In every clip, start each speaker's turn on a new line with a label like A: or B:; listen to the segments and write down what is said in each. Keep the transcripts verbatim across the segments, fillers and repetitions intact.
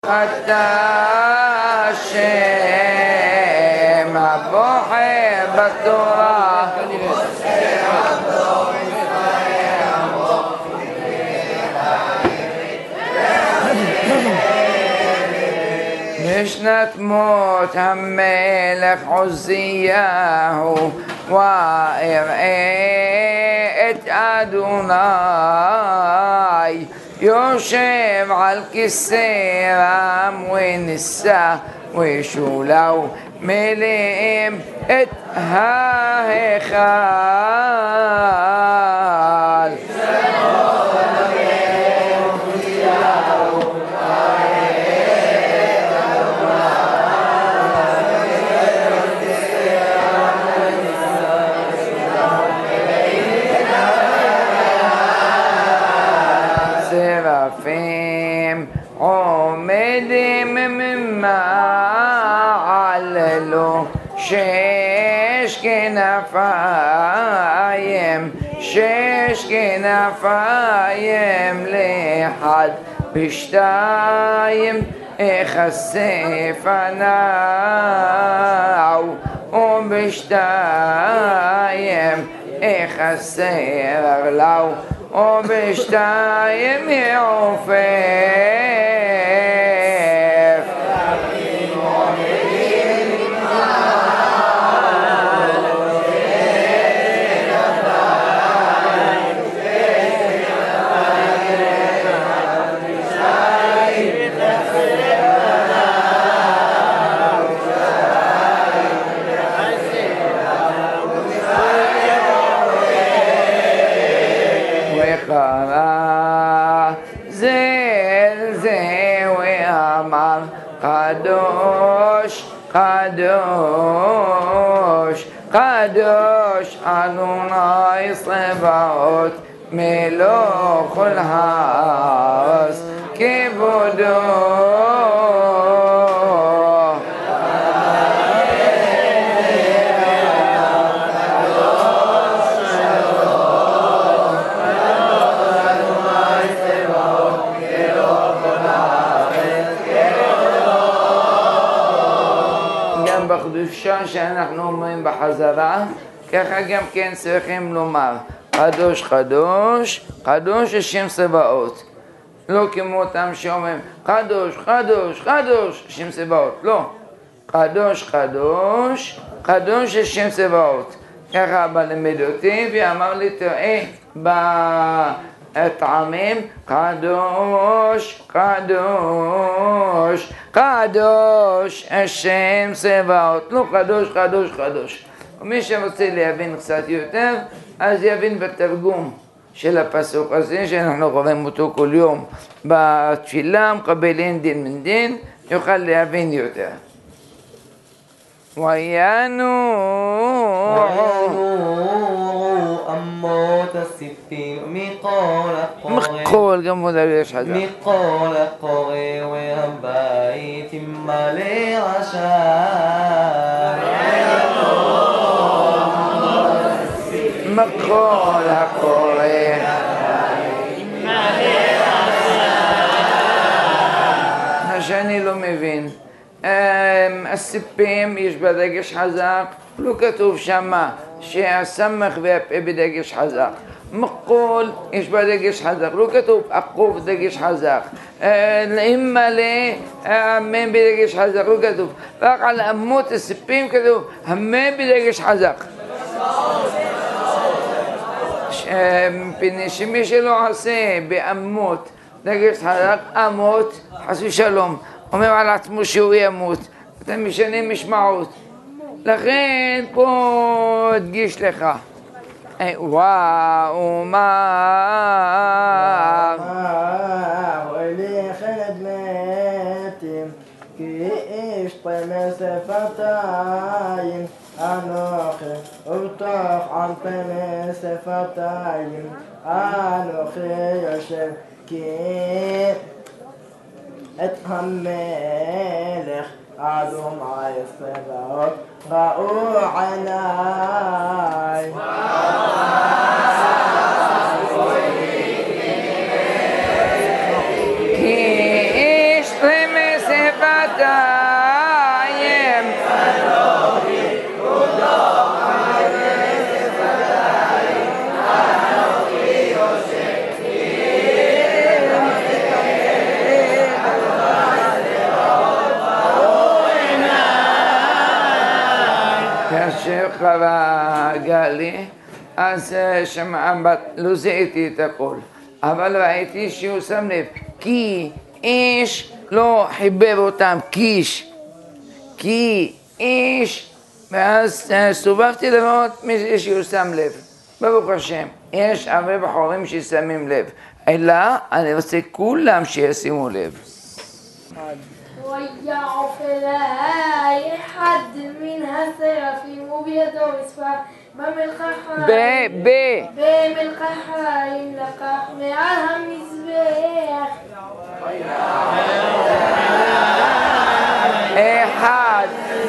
A: אתה השם הבוחר בתורה בשנת מות המלך עוזיהו ואראה את אדוני יושב על כיסא רם ונשא ושולו מלאים את ההיכל. סרפים עומדים ממעללו שש כנפיים שש כנפיים לאחד בשתיים יכסה פניו ובשתיים יכסה רגליו ובשתיים יעופף. וקרא זה אל זה ואמר קדוש קדוש קדוש אדוני צבאות מלוך כל הארץ כבודו. בקדושה שאנחנו אומרים בחזרה, ככה גם כן צריכים לומר קדוש קדוש קדוש השם צבאות, לא כמו אותם שאומרים קדוש קדוש קדוש השם צבאות, לא, קדוש קדוש קדוש השם צבאות. ככה אבא לימד אותי ואמר לי תראה בטעמים קדוש קדוש קדוש השם צבאות, לא קדוש קדוש קדוש. ומי שרוצה להבין קצת יותר אז יבין בתרגום של הפסוק הזה שאנחנו קוראים אותו כל יום בתפילה, מקבל אין דין מן דין, יוכל להבין יותר. וינועו
B: אמות הסיפים מכל הקורא
A: מכל גם עוד יש חזק
B: מכל הקורא והבית מלא עשן
A: מכל הקורא מה שאני לא מבין, הסיפים יש בדגש חזק, לא כתוב שמה שהסמך והפה בדגש חזק. מכל יש בדגש חזק, לא כתוב עקוב בדגש חזק. אם מלא המם בדגש חזק, לא כתוב. רק על אמות הסיפים כתוב המם בדגש חזק. שמי שלא עושה באמות דגש חזק, אמות חס ושלום אומר על עצמו שהוא ימות, אתה משנה משמעות. לכן פה אדגיש לך וואו מה
C: ולכת מתים כי איש פמי שפתיים אנוכי ובטוח על פמי שפתיים אנוכי יושב כי את המלך אדוני צבאות ראו עיניי.
A: כי איש פמי שפתיים כאשר חווה גלי, אז שמעה בת, לא זיהיתי את הכל, אבל ראיתי שהוא שם לב, כי איש לא חיבר אותם, קיש, כי איש, ואז סובבתי לראות מי שהוא שם לב. ברוך השם, יש הרבה בחורים ששמים לב, אלא אני רוצה כולם שישימו לב.
D: ويعف أي حد من هالسرافيم وبيده مصفاح بملقحة
A: ب ب
D: بملقحة لقح معها مزباح
A: אחד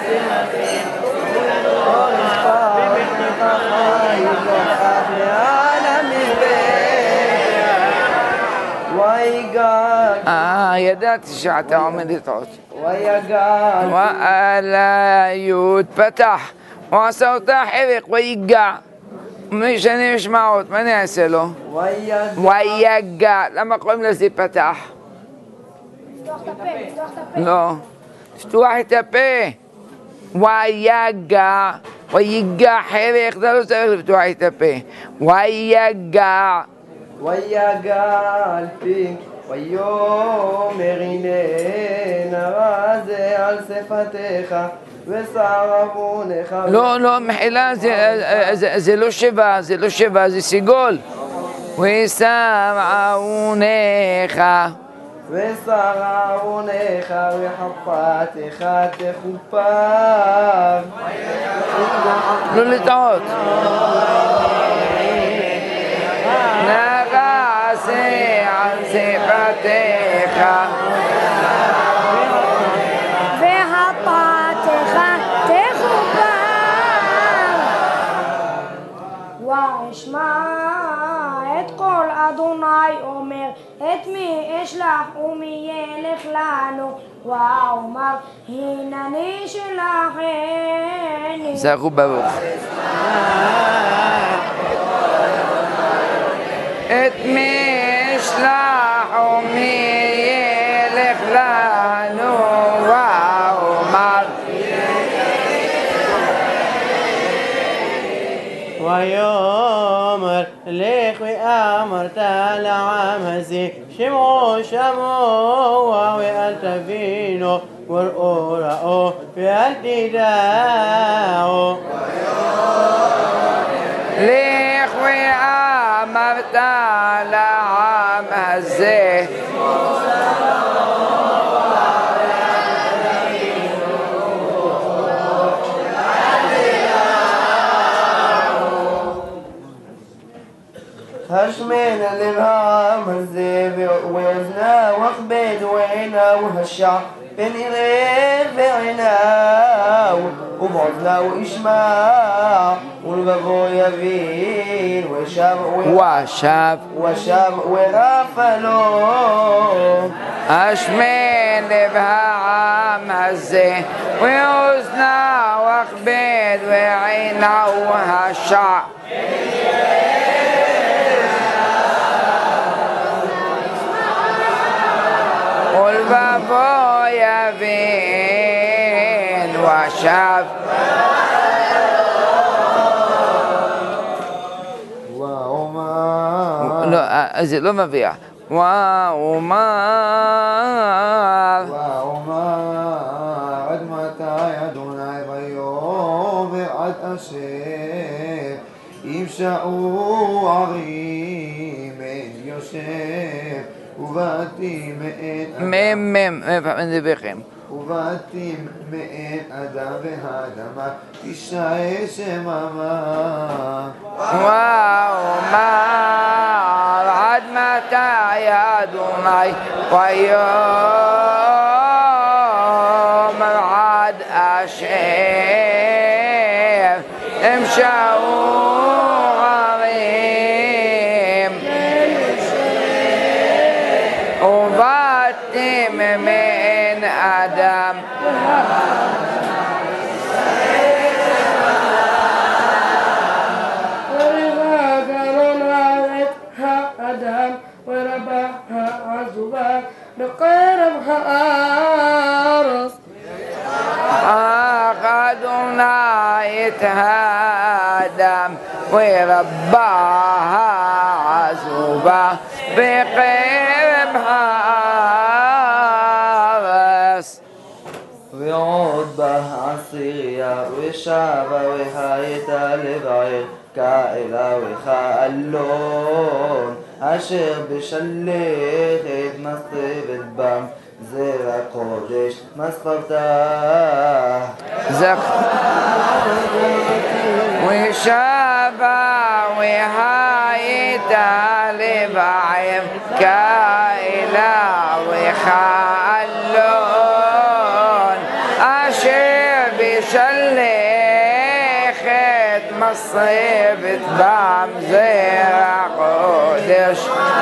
A: אה, ידעתי שאתה עומד לטעות.
C: ויגע
A: ועלה יוד פתח, הוא עשה אותה חלק, ויגע. משנה משמעות, מה אני אעשה לו? ויגע. למה קוראים לזה פתח?
D: לפתוח את הפה, לפתוח את הפה
A: לא. לפתוח את הפה. ויגע. ויגע חלק, אתה לא צריך לפתוח את הפה. ויגע.
C: ויגע פי ויאמר הנה נראה זה על שפתיך ושר עוונך.
A: לא, לא, מחילה, זה, זה, זה לא שבע, זה לא שבע, זה סיגול. ושר עוונך
C: ושר עוונך וחפתך תכופר.
A: לא לטעות. נראה על שפתיך
D: והפתך תכופר ואשמע את קול אדוני אומר את מי אשלח ומי ילך לנו ואומר הנני שלחני.
A: זכו ברוך. את מי אשלח ומי ילך לנו ואומר
C: ויאמר לך ואמרת לעם הזה שמעו שמוע ואל תבינו וראו ראו ואל תדעו.
A: לך ואמרת לעם הזה
C: השמן לב העם הזה ואוזנה וכבד ועיניו השע פן יראה ועיניו ובאוזניו ישמע ולבבו יבין ושב
A: ושב
C: ושב ורפא לו.
A: השמן לב העם הזה ואוזנה וכבד ועיניו השע ולבבו יבין ושב. לא, זה לא מביא. ואומר
C: ואומר עד מתי אדוני ביום ועד אשר יפשעו ערים אין יושב ובתים אין
A: מם מם מבחם
C: ובתים מאין אדם והאדמה תשאר שממה.
A: ואומר עד מתי אדוני ויאמר עד אשר יפשעו ערים ובתים מאין האדם
E: האדם ורבה העזובה בקרב הארץ
A: אדוני את האדם ורבה העזובה בקרב הארץ
B: ועוד בא עשירייה ושבה והייתה לבער כאלה וכאלון אשר בשלכת מסתבת בם זרע קודש מספרתה
A: ושבה והייתה לבער כאלה וכאלון אשר בשלכת מסתבת בם זרע קודש